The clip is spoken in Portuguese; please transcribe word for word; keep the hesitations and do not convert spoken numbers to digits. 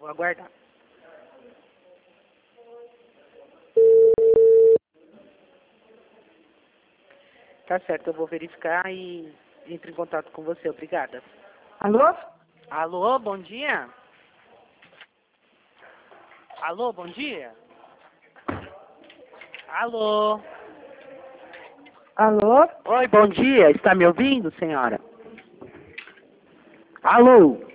vou aguardar. Tá certo, eu vou verificar e entro em contato com você. Obrigada. Alô? Alô, bom dia? Alô, bom dia? Alô? Alô? Oi, bom dia. Está me ouvindo, senhora? Alô?